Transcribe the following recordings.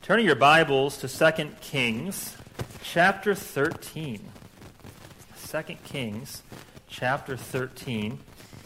Turning your Bibles to 2 Kings chapter 13. 2 Kings chapter 13.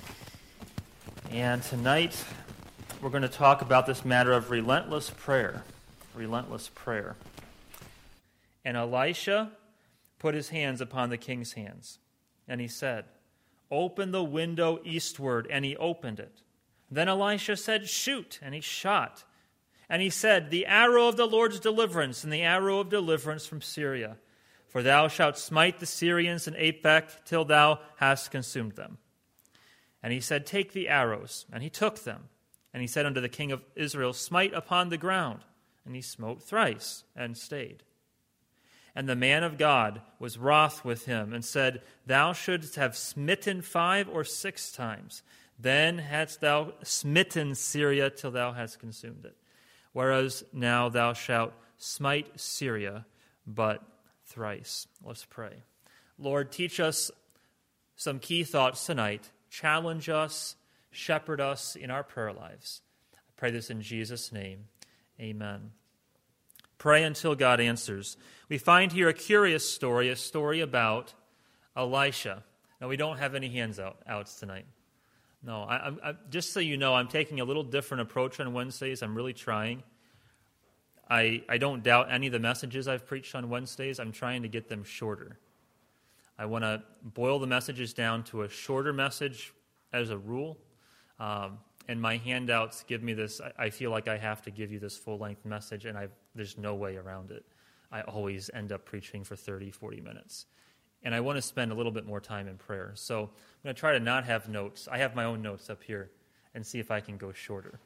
And tonight we're going to talk about this matter of relentless prayer. Relentless prayer. And Elisha put his hands upon the king's hands. And he said, "Open the window eastward." And he opened it. Then Elisha said, "Shoot." And he shot. And he said, "The arrow of the Lord's deliverance, and the arrow of deliverance from Syria. For thou shalt smite the Syrians in Aphek till thou hast consumed them." And he said, "Take the arrows." And he took them. And he said unto the king of Israel, "Smite upon the ground." And he smote thrice, and stayed. And the man of God was wroth with him, and said, "Thou shouldst have smitten 5 or 6 times. Then hadst thou smitten Syria till thou hast consumed it. Whereas now thou shalt smite Syria but thrice." Let's pray. Lord, teach us some key thoughts tonight. Challenge us, shepherd us in our prayer lives. I pray this in Jesus' name. Amen. Pray until God answers. We find here a curious story, a story about Elisha. Now, we don't have any hands outs tonight. No, I just so you know, I'm taking a little different approach on Wednesdays. I'm really trying. I don't doubt any of the messages I've preached on Wednesdays. I'm trying to get them shorter. I want to boil the messages down to a shorter message as a rule. And my handouts give me this. I feel like I have to give you this full-length message, and there's no way around it. I always end up preaching for 30, 40 minutes. And I want to spend a little bit more time in prayer. So I'm going to try to not have notes. I have my own notes up here and see if I can go shorter.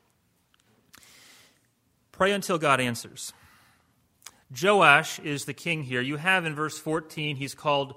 Pray until God answers. Joash is the king here. You have in verse 14, he's called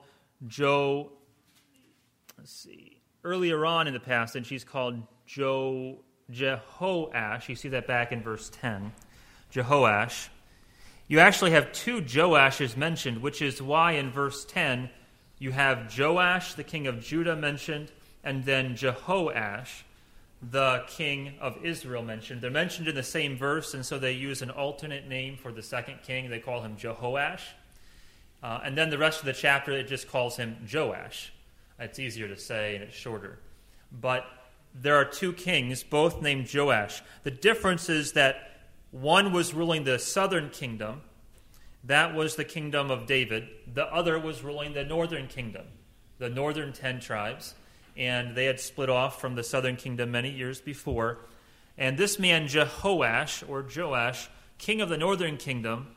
Earlier on in the passage, he's called Jehoash. You see that back in verse 10. Jehoash. You actually have 2 Joashes mentioned, which is why in verse 10 you have Joash, the king of Judah, mentioned, and then Jehoash, the king of Israel, mentioned. They're mentioned in the same verse, and so they use an alternate name for the second king. They call him Jehoash. And then the rest of the chapter, it just calls him Joash. It's easier to say, and it's shorter. But there are 2 kings, both named Joash. The difference is that one was ruling the southern kingdom. That was the kingdom of David. The other was ruling the northern kingdom, the northern 10 tribes. And they had split off from the southern kingdom many years before. And this man, Jehoash, or Joash, king of the northern kingdom,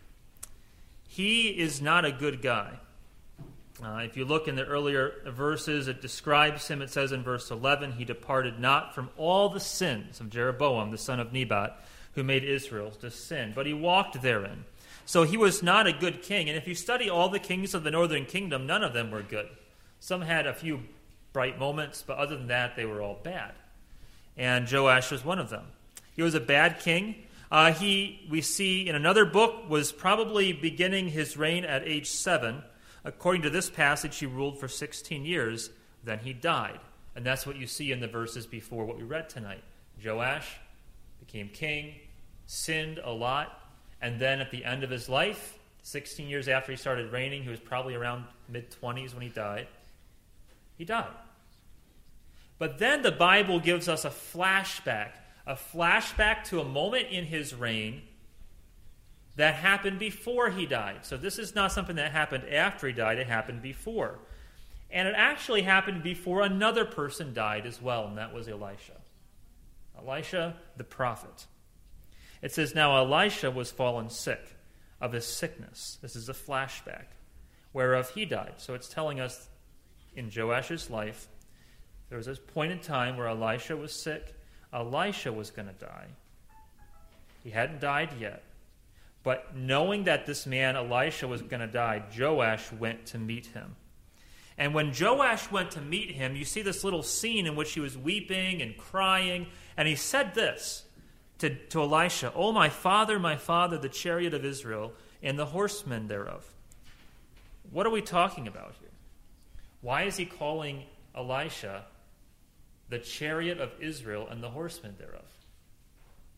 he is not a good guy. If you look in the earlier verses, it describes him. It says in verse 11, "He departed not from all the sins of Jeroboam, the son of Nebat, who made Israel to sin, but he walked therein." So he was not a good king. And if you study all the kings of the northern kingdom, none of them were good. Some had a few bright moments, but other than that, they were all bad. And Joash was one of them. He was a bad king. We see in another book, was probably beginning his reign at age 7. According to this passage, he ruled for 16 years. Then he died. And that's what you see in the verses before what we read tonight. Joash became king, sinned a lot, and then at the end of his life, 16 years after he started reigning, he was probably around mid-20s when he died. He died. But then the Bible gives us a flashback to a moment in his reign that happened before he died. So this is not something that happened after he died, it happened before. And it actually happened before another person died as well, and that was Elisha. Elisha the prophet. It says, "Now Elisha was fallen sick of his sickness." This is a flashback, whereof he died. So it's telling us in Joash's life, there was a point in time where Elisha was sick. Elisha was going to die. He hadn't died yet. But knowing that this man, Elisha, was going to die, Joash went to meet him. And when Joash went to meet him, you see this little scene in which he was weeping and crying. And he said this to Elisha, "O my father, the chariot of Israel, and the horsemen thereof." What are we talking about here? Why is he calling Elisha the chariot of Israel and the horsemen thereof?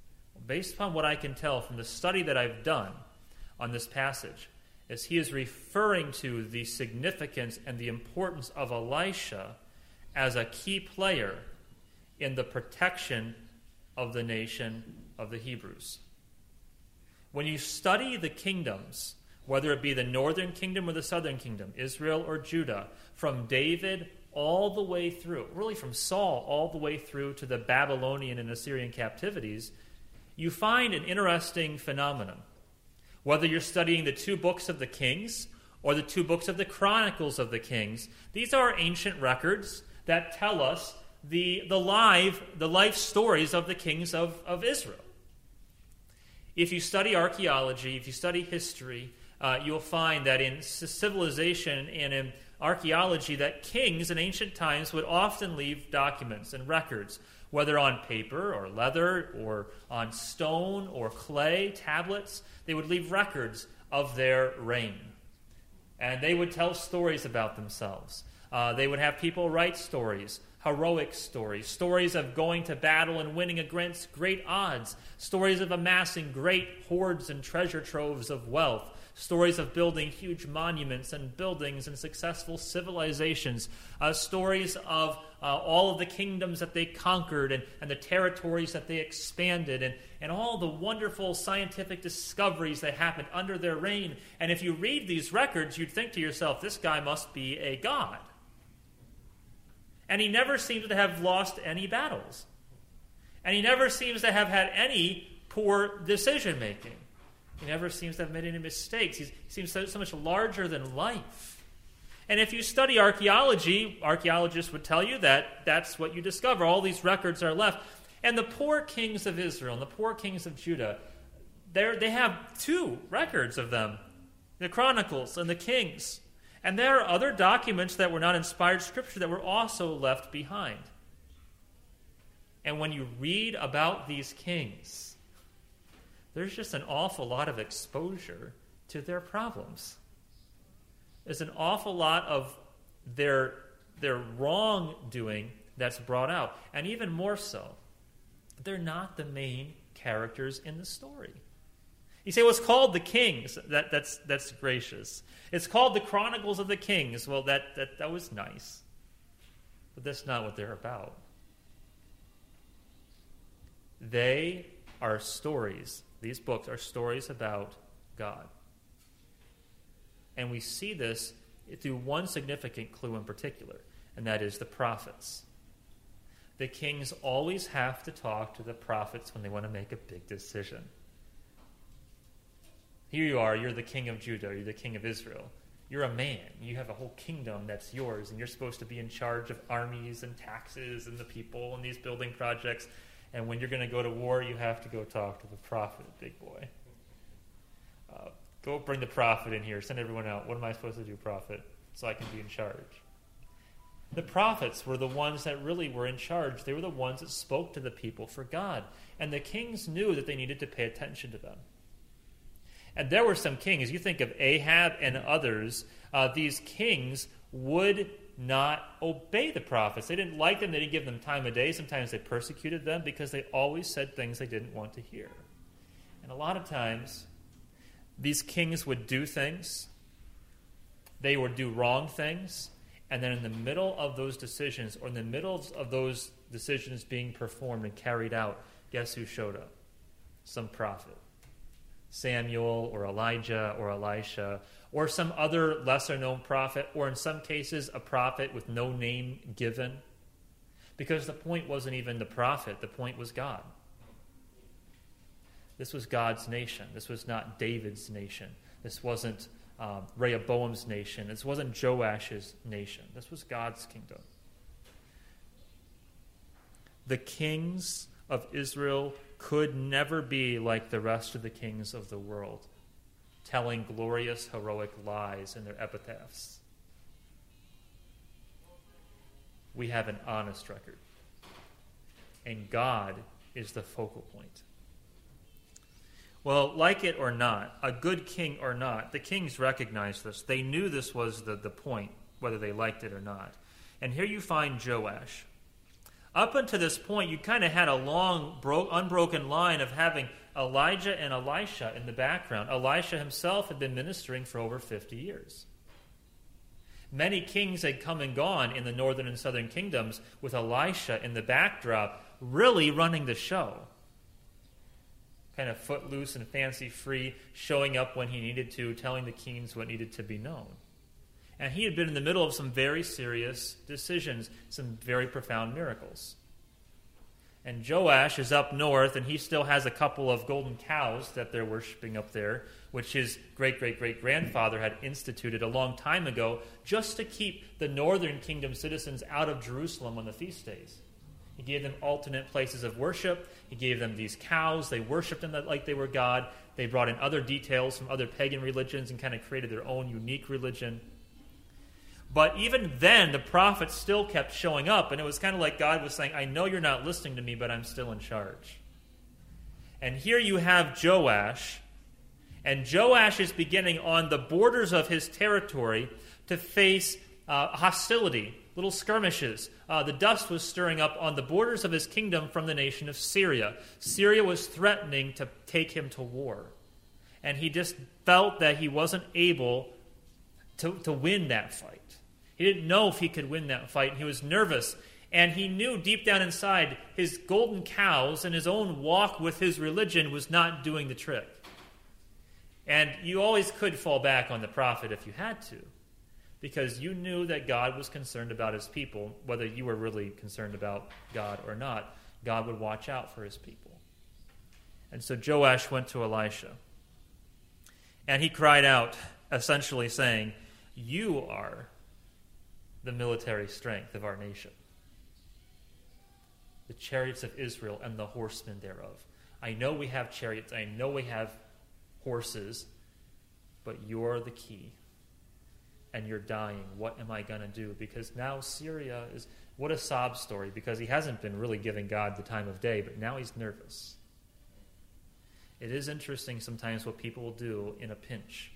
based upon what I can tell from the study that I've done on this passage, is he is referring to the significance and the importance of Elisha as a key player in the protection of the nation of the Hebrews. When you study the kingdoms, whether it be the northern kingdom or the southern kingdom, Israel or Judah, from David all the way through, really from Saul all the way through to the Babylonian and Assyrian captivities, you find an interesting phenomenon. Whether you're studying the 2 books of the Kings or the 2 books of the Chronicles of the Kings, these are ancient records that tell us the life stories of the kings of Israel. If you study archaeology, if you study history, you'll find that in civilization and in archaeology that kings in ancient times would often leave documents and records, whether on paper or leather or on stone or clay tablets. They would leave records of their reign. And they would tell stories about themselves. They would have people write stories, heroic stories, stories of going to battle and winning against great odds, stories of amassing great hoards and treasure troves of wealth, stories of building huge monuments and buildings and successful civilizations, stories of all of the kingdoms that they conquered and the territories that they expanded, and all the wonderful scientific discoveries that happened under their reign. And if you read these records, you'd think to yourself, this guy must be a god. And he never seems to have lost any battles. And he never seems to have had any poor decision-making. He never seems to have made any mistakes. He seems so much larger than life. And if you study archaeology, archaeologists would tell you that that's what you discover. All these records are left. And the poor kings of Israel and the poor kings of Judah, they have 2 records of them, the Chronicles and the Kings. And there are other documents that were not inspired scripture that were also left behind. And when you read about these kings, there's just an awful lot of exposure to their problems. There's an awful lot of their wrongdoing that's brought out. And even more so, they're not the main characters in the story. You say, well, it's called the Kings. That's gracious. It's called the Chronicles of the Kings. Well, that was nice. But that's not what they're about. They are stories. These books are stories about God. And we see this through one significant clue in particular, and that is the prophets. The kings always have to talk to the prophets when they want to make a big decision. Here you are, you're the king of Judah, you're the king of Israel. You're a man. You have a whole kingdom that's yours, and you're supposed to be in charge of armies and taxes and the people and these building projects. And when you're going to go to war, you have to go talk to the prophet, big boy. Go bring the prophet in here. Send everyone out. What am I supposed to do, prophet? So I can be in charge. The prophets were the ones that really were in charge. They were the ones that spoke to the people for God. And the kings knew that they needed to pay attention to them. And there were some kings. You think of Ahab and others. These kings would not obey the prophets. They didn't like them. They didn't give them time of day. Sometimes they persecuted them because they always said things they didn't want to hear. And a lot of times, these kings would do things. They would do wrong things. And then in the middle of those decisions, or in the middle of those decisions being performed and carried out, guess who showed up? Some prophet. Samuel or Elijah or Elisha or some other lesser-known prophet, or in some cases a prophet with no name given. Because the point wasn't even the prophet. The point was God. This was God's nation. This was not David's nation. This wasn't Rehoboam's nation. This wasn't Joash's nation. This was God's kingdom. The kings of Israel could never be like the rest of the kings of the world, telling glorious, heroic lies in their epitaphs. We have an honest record. And God is the focal point. Well, like it or not, a good king or not, the kings recognized this. They knew this was the point, whether they liked it or not. And here you find Joash. Up until this point, you kind of had a long, unbroken line of having Elijah and Elisha in the background. Elisha himself had been ministering for over 50 years. Many kings had come and gone in the northern and southern kingdoms with Elisha in the backdrop really running the show. Kind of footloose and fancy-free, showing up when he needed to, telling the kings what needed to be known. And he had been in the middle of some very serious decisions, some very profound miracles. And Joash is up north, and he still has a couple of golden cows that they're worshiping up there, which his great-great-great-grandfather had instituted a long time ago just to keep the northern kingdom citizens out of Jerusalem on the feast days. He gave them alternate places of worship. He gave them these cows. They worshipped them like they were God. They brought in other details from other pagan religions and kind of created their own unique religion. But even then, the prophets still kept showing up, and it was kind of like God was saying, I know you're not listening to me, but I'm still in charge. And here you have Joash, and Joash is beginning on the borders of his territory to face hostility, little skirmishes. The dust was stirring up on the borders of his kingdom from the nation of Syria. Syria was threatening to take him to war. And he just felt that he wasn't able to win that fight. He didn't know if he could win that fight. He was nervous. And he knew deep down inside his golden cows and his own walk with his religion was not doing the trick. And you always could fall back on the prophet if you had to, because you knew that God was concerned about his people. Whether you were really concerned about God or not, God would watch out for his people. And so Joash went to Elisha, and he cried out, essentially saying, you are the military strength of our nation, the chariots of Israel and the horsemen thereof. I know we have chariots, I know we have horses, but you're the key. And you're dying. What am I going to do? Because now Syria is, what a sob story, because he hasn't been really giving God the time of day, but now he's nervous. It is interesting sometimes what people will do in a pinch.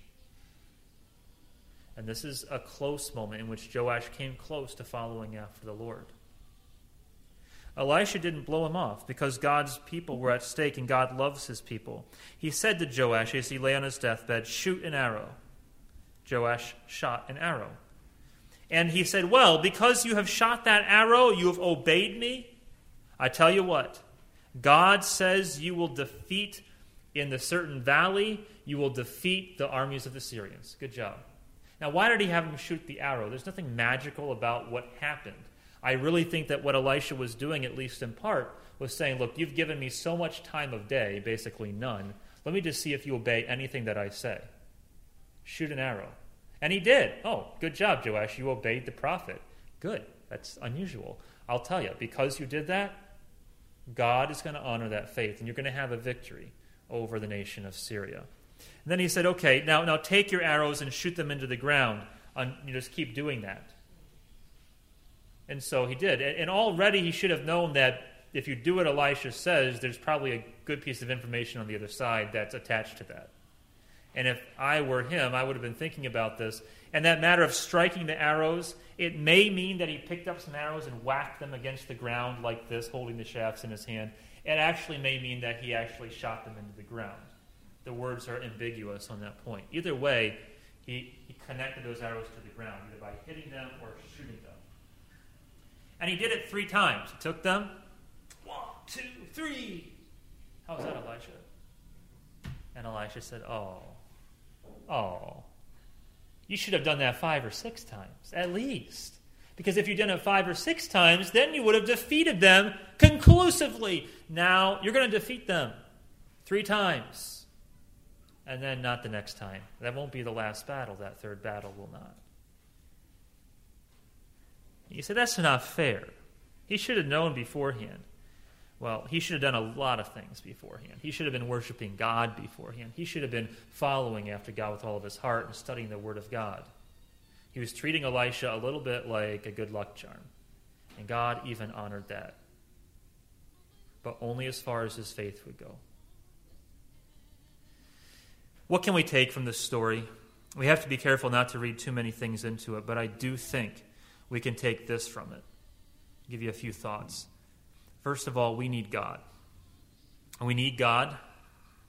And this is a close moment in which Joash came close to following after the Lord. Elisha didn't blow him off because God's people were at stake and God loves his people. He said to Joash as he lay on his deathbed, shoot an arrow. Joash shot an arrow. And he said, well, because you have shot that arrow, you have obeyed me. I tell you what, God says you will defeat in the certain valley, you will defeat the armies of the Syrians. Good job. Now, why did he have him shoot the arrow? There's nothing magical about what happened. I really think that what Elisha was doing, at least in part, was saying, look, you've given me so much time of day, basically none. Let me just see if you obey anything that I say. Shoot an arrow. And he did. Oh, good job, Joash. You obeyed the prophet. Good. That's unusual. I'll tell you, because you did that, God is going to honor that faith, and you're going to have a victory over the nation of Syria. And then he said, okay, now take your arrows and shoot them into the ground. You just keep doing that. And so he did. And already he should have known that if you do what Elisha says, there's probably a good piece of information on the other side that's attached to that. And if I were him, I would have been thinking about this. And that matter of striking the arrows, it may mean that he picked up some arrows and whacked them against the ground like this, holding the shafts in his hand. It actually may mean that he actually shot them into the ground. The words are ambiguous on that point. Either way, he connected those arrows to the ground, either by hitting them or shooting them. And he did it 3 times. He took them. 1, 2, 3. How was that, Elisha? And Elisha said, oh, you should have done that 5 or 6 times, at least. Because if you'd done it 5 or 6 times, then you would have defeated them conclusively. Now, you're going to defeat them 3 times. And then not the next time. That won't be the last battle. That 3rd battle will not. You say, that's not fair. He should have known beforehand. Well, he should have done a lot of things beforehand. He should have been worshiping God beforehand. He should have been following after God with all of his heart and studying the Word of God. He was treating Elisha a little bit like a good luck charm. And God even honored that. But only as far as his faith would go. What can we take from this story? We have to be careful not to read too many things into it, but I do think we can take this from it. I'll give you a few thoughts. First of all, we need God. And we need God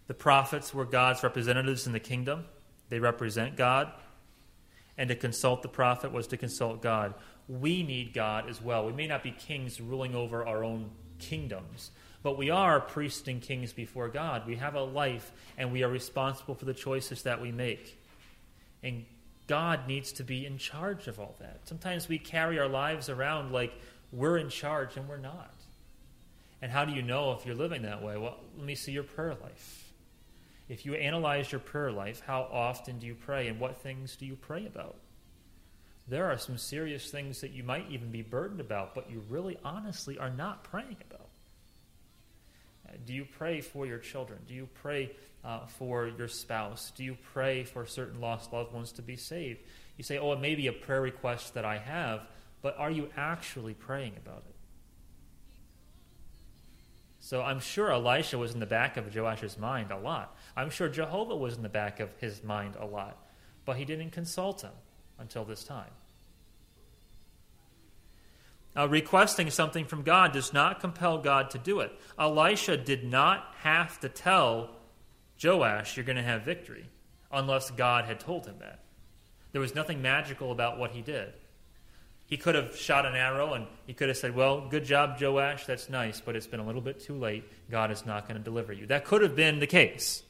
The prophets were God's representatives in the kingdom. They represent God. And to consult the prophet was to consult God. We need God as well. We may not be kings ruling over our own kingdoms, but we are priests and kings before God. We have a life, and we are responsible for the choices that we make. And God needs to be in charge of all that. Sometimes we carry our lives around like we're in charge, and we're not. And how do you know if you're living that way? Well, let me see your prayer life. If you analyze your prayer life, how often do you pray, and what things do you pray about? There are some serious things that you might even be burdened about, but you really honestly are not praying about. Do you pray for your children? Do you pray for your spouse? Do you pray for certain lost loved ones to be saved? You say, oh, it may be a prayer request that I have, but are you actually praying about it? So I'm sure Elisha was in the back of Joash's mind a lot. I'm sure Jehovah was in the back of his mind a lot, but he didn't consult him until this time. Requesting something from God does not compel God to do it. Elisha did not have to tell Joash, you're going to have victory, unless God had told him that. There was nothing magical about what he did. He could have shot an arrow and he could have said, well, good job, Joash, that's nice, but it's been a little bit too late. God is not going to deliver you. That could have been the case.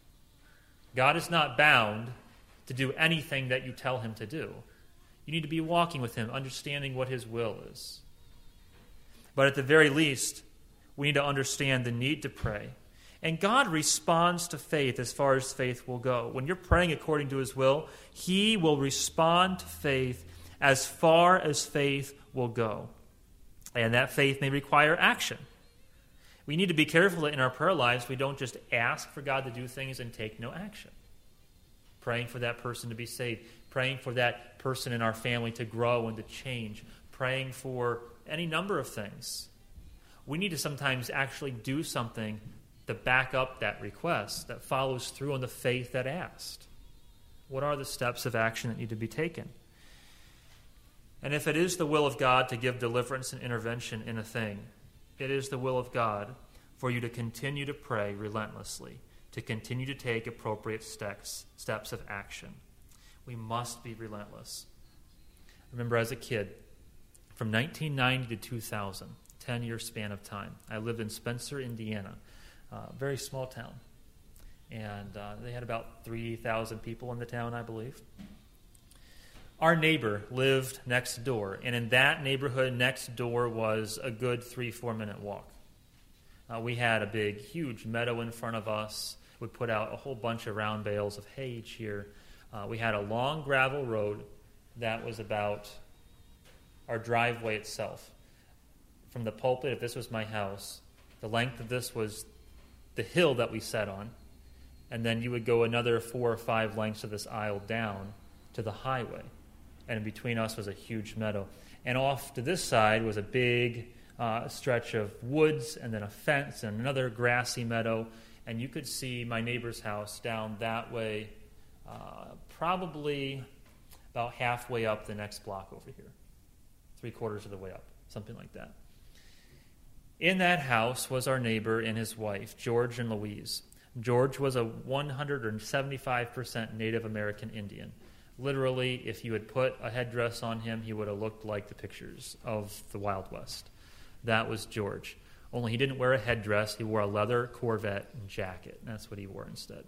God is not bound to do anything that you tell him to do. You need to be walking with him, understanding what his will is. But at the very least, we need to understand the need to pray. And God responds to faith as far as faith will go. When you're praying according to his will, he will respond to faith as far as faith will go. And that faith may require action. We need to be careful that in our prayer lives we don't just ask for God to do things and take no action. Praying for that person to be saved, praying for that person in our family to grow and to change, praying for any number of things. We need to sometimes actually do something to back up that request that follows through on the faith that asked. What are the steps of action that need to be taken? And if it is the will of God to give deliverance and intervention in a thing, it is the will of God for you to continue to pray relentlessly, to continue to take appropriate steps of action. We must be relentless. I remember as a kid, from 1990 to 2000, 10-year span of time, I lived in Spencer, Indiana, a very small town. And they had about 3,000 people in the town, I believe. Our neighbor lived next door, and in that neighborhood next door was a good 3-4 minute walk. We had a big, huge meadow in front of us. We put out a whole bunch of round bales of hay each year. We had a long gravel road that was about our driveway itself. From the pulpit, if this was my house, the length of this was the hill that we sat on, and then you would go another 4 or 5 lengths of this aisle down to the highway. And in between us was a huge meadow. And off to this side was a big stretch of woods and then a fence and another grassy meadow. And you could see my neighbor's house down that way, probably about halfway up the next block over here. 3/4 of the way up, something like that. In that house was our neighbor and his wife, George and Louise. George was a 175% Native American Indian. Literally, if you had put a headdress on him, he would have looked like the pictures of the Wild West. That was George. Only he didn't wear a headdress. He wore a leather Corvette and jacket. That's what he wore instead.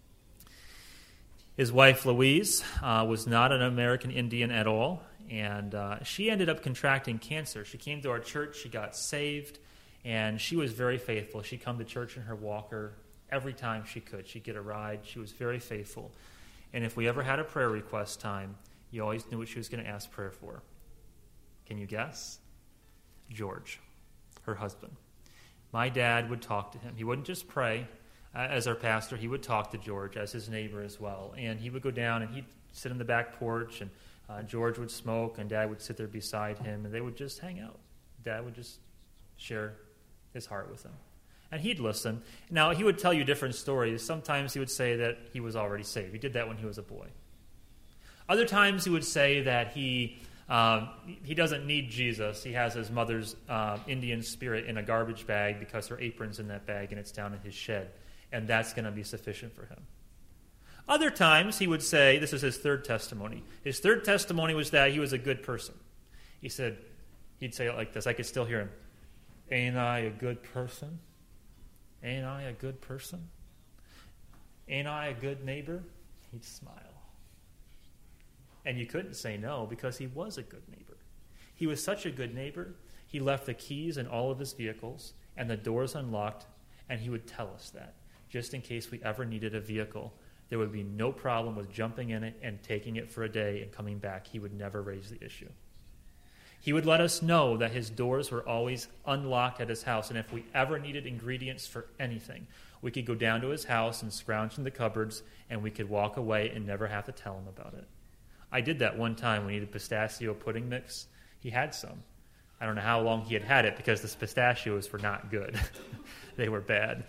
His wife, Louise, was not an American Indian at all, and she ended up contracting cancer. She came to our church. She got saved, and she was very faithful. She'd come to church in her walker every time she could. She'd get a ride. She was very faithful. And if we ever had a prayer request time, you always knew what she was going to ask prayer for. Can you guess? George, her husband. My dad would talk to him. He wouldn't just pray as our pastor. He would talk to George as his neighbor as well. And he would go down and he'd sit on the back porch, and George would smoke, and Dad would sit there beside him, and they would just hang out. Dad would just share his heart with him. And he'd listen. Now, he would tell you different stories. Sometimes he would say that he was already saved. He did that when he was a boy. Other times he would say that he doesn't need Jesus. He has his mother's Indian spirit in a garbage bag because her apron's in that bag and it's down in his shed. and that's going to be sufficient for him. Other times he would say, this is his third testimony. His third testimony was that he was a good person. He'd say it like this. I could still hear him. Ain't I a good person? Ain't I a good person? Ain't I a good neighbor? He'd smile. And you couldn't say no because he was a good neighbor. He was such a good neighbor, he left the keys in all of his vehicles and the doors unlocked, and he would tell us that. Just in case we ever needed a vehicle, there would be no problem with jumping in it and taking it for a day and coming back. He would never raise the issue. He would let us know that his doors were always unlocked at his house, and if we ever needed ingredients for anything, we could go down to his house and scrounge in the cupboards, and we could walk away and never have to tell him about it. I did that one time when he needed pistachio pudding mix. He had some. I don't know how long he had it because the pistachios were not good. They were bad.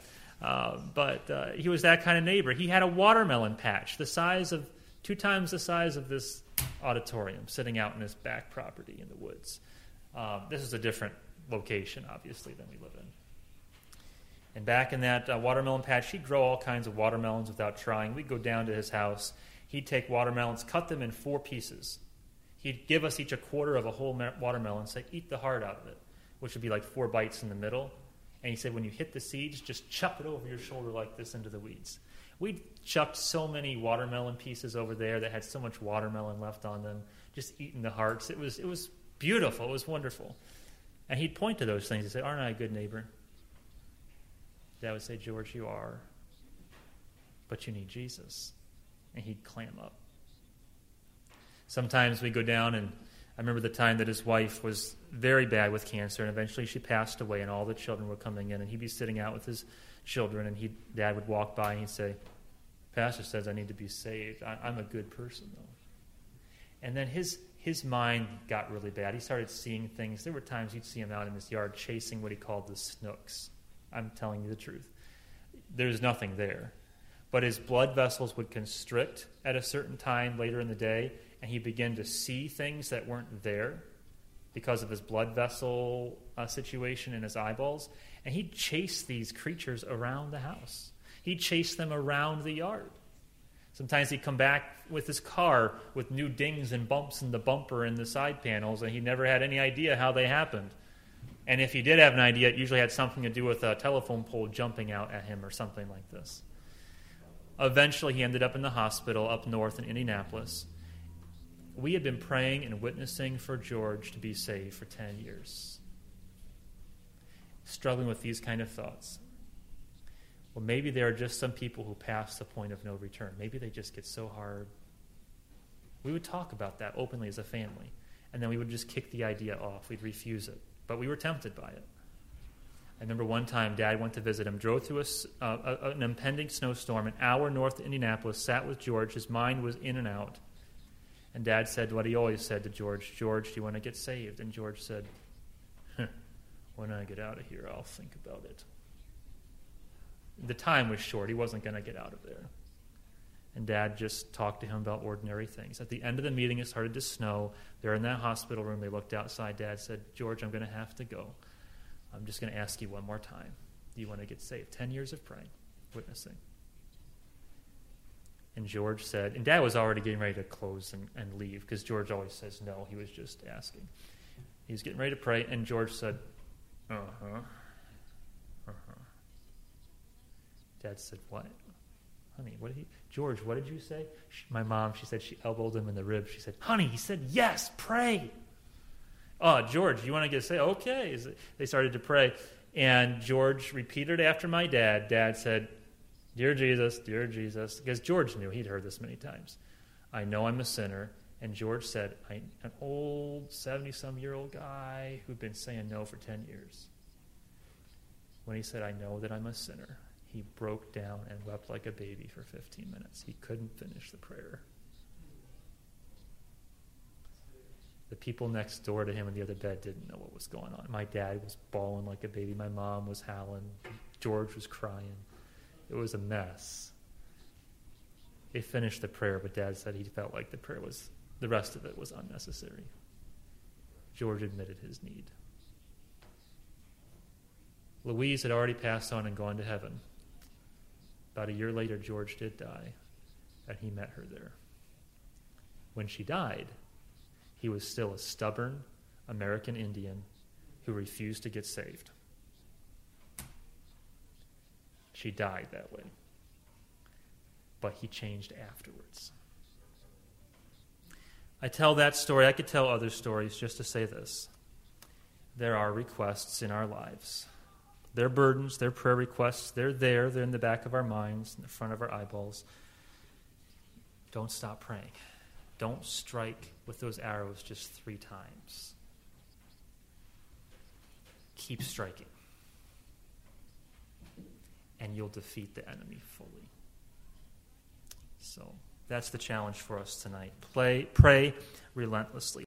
But he was that kind of neighbor. He had a watermelon patch the size of 2 times the size of this auditorium sitting out in his back property in the woods. This is a different location, obviously, than we live in. And back in that watermelon patch, he'd grow all kinds of watermelons without trying. We'd go down to his house. He'd take watermelons, cut them in 4 pieces. He'd give us each a quarter of a whole watermelon, say, eat the heart out of it, which would be like 4 bites in the middle. And he said, when you hit the seeds, just chuck it over your shoulder like this into the weeds. We chucked so many watermelon pieces over there that had so much watermelon left on them, just eating the hearts. It was beautiful. It was wonderful. And he'd point to those things. He'd say, aren't I a good neighbor? Dad would say, George, you are. But you need Jesus. And he'd clam up. Sometimes we go down, and I remember the time that his wife was very bad with cancer, and eventually she passed away, and all the children were coming in, and he'd be sitting out with his children, and Dad would walk by, and he'd say, Pastor says I need to be saved. I'm a good person, though. And then his mind got really bad. He started seeing things. There were times you'd see him out in his yard chasing what he called the snooks. I'm telling you the truth. There's nothing there. But his blood vessels would constrict at a certain time later in the day, and he began to see things that weren't there because of his blood vessel situation in his eyeballs. And he'd chase these creatures around the house. He'd chase them around the yard. Sometimes he'd come back with his car with new dings and bumps in the bumper and the side panels, and he never had any idea how they happened. And if he did have an idea, it usually had something to do with a telephone pole jumping out at him or something like this. Eventually, he ended up in the hospital up north in Indianapolis. We had been praying and witnessing for George to be saved for 10 years. Struggling with these kind of thoughts. Well, maybe there are just some people who pass the point of no return. Maybe they just get so hard. We would talk about that openly as a family, and then we would just kick the idea off. We'd refuse it, but we were tempted by it. I remember one time Dad went to visit him, drove through an impending snowstorm, an hour north of Indianapolis, sat with George. His mind was in and out. And Dad said what he always said to George, George, do you want to get saved? And George said, when I get out of here, I'll think about it. The time was short. He wasn't going to get out of there. And Dad just talked to him about ordinary things. At the end of the meeting, it started to snow. They're in that hospital room. They looked outside. Dad said, George, I'm going to have to go. I'm just going to ask you one more time. Do you want to get saved? 10 years of praying, witnessing. And George said, and Dad was already getting ready to close and leave, because George always says no. He was just asking. He was getting ready to pray, and George said, Dad said, what? Honey, George, what did you say? My mom, she said she elbowed him in the ribs. She said, honey, he said, yes, pray. Oh, George, you want to get saved? Okay. They started to pray. And George repeated after my dad. Dad said, dear Jesus, because George knew. He'd heard this many times. I know I'm a sinner. And George said, I'm an old 70-some-year-old guy who'd been saying no for 10 years. When he said, I know that I'm a sinner, he broke down and wept like a baby for 15 minutes. He couldn't finish the prayer. The people next door to him in the other bed didn't know what was going on. My dad was bawling like a baby. My mom was howling. George was crying. It was a mess. They finished the prayer, but Dad said he felt like the rest of it was unnecessary. George admitted his need. Louise had already passed on and gone to heaven. About a year later, George did die, and he met her there. When she died, he was still a stubborn American Indian who refused to get saved. She died that way. But he changed afterwards. I tell that story. I could tell other stories just to say this. There are requests in our lives. They're burdens, they're prayer requests. They're there. They're in the back of our minds, in the front of our eyeballs. Don't stop praying. Don't strike with those arrows just 3 times. Keep striking. And you'll defeat the enemy fully. So that's the challenge for us tonight. Pray relentlessly.